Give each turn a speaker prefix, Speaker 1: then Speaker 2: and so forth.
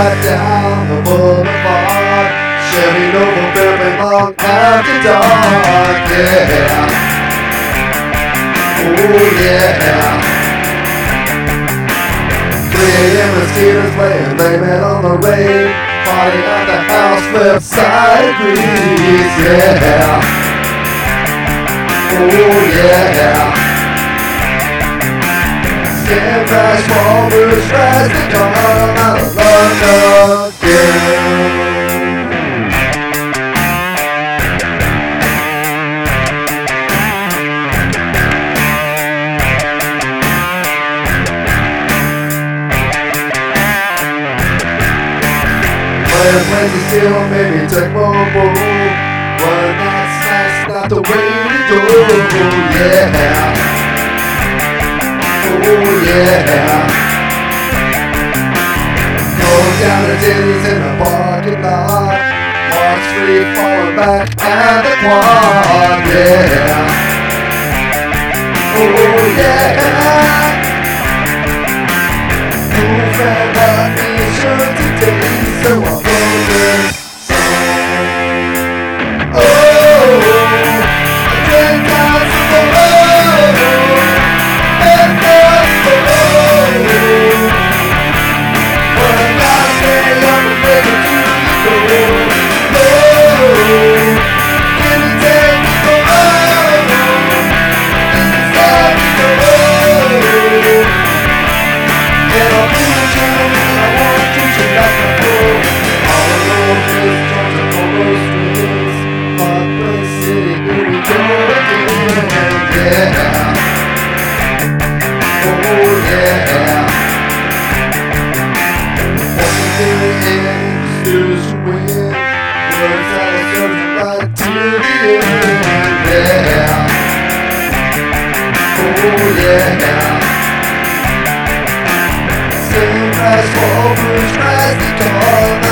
Speaker 1: right down the boulevard. Chevy Nova building long after dark. Yeah. Oh yeah. 3 a.m. mosquitoes playing, blame it on the rain. Party at the house, flip side breeze. Yeah. Oh yeah. Stand fast, walrus, rise the dawn out of London again. Players ways to steal, maybe take more bull. One night's nice, not the way to go. Yeah. Oh yeah. Go down the ditties in the parking lot. Walk street, falling back at the quad. Yeah. Oh yeah. Move and let me show today, so I'll go this song. Oh, 10,000 below. Same as walrus, rise the dawn.